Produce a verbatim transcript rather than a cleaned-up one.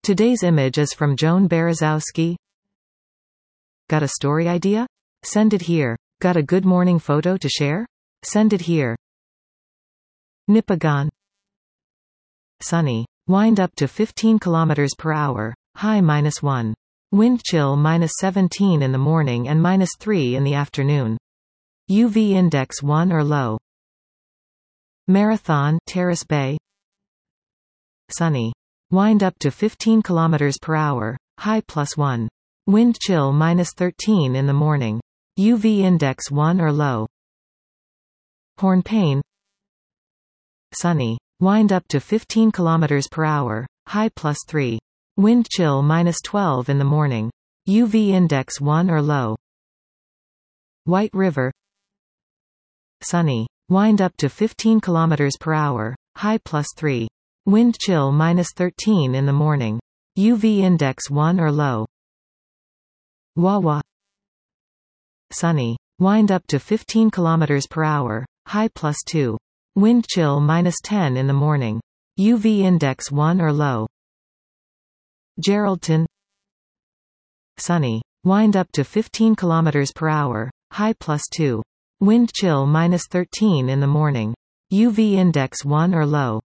Today's image is from Joan Berezowski. Got a story idea? Send it here. Got a good morning photo to share? Send it here. Nipigon. Sunny. Wind up to fifteen kilometers per hour. High minus one. Wind chill minus seventeen in the morning and minus three in the afternoon. U V index one or low. Marathon, Terrace Bay. Sunny. Wind up to fifteen kilometers per hour. High plus one. Wind chill minus thirteen in the morning. U V index one or low. Hornpain. Sunny. Wind up to fifteen kilometers per hour. High plus three. Wind chill minus twelve in the morning. U V index one or low. White River. Sunny. Wind up to fifteen kilometers per hour. High plus three. Wind chill minus thirteen in the morning. U V index one or low. Wawa. Sunny. Wind up to fifteen kilometers per hour. High plus two. Wind chill minus ten in the morning. U V index one or low. Geraldton. Sunny. Wind up to fifteen kilometers per hour. High plus two. Wind chill minus thirteen in the morning. U V index one or low.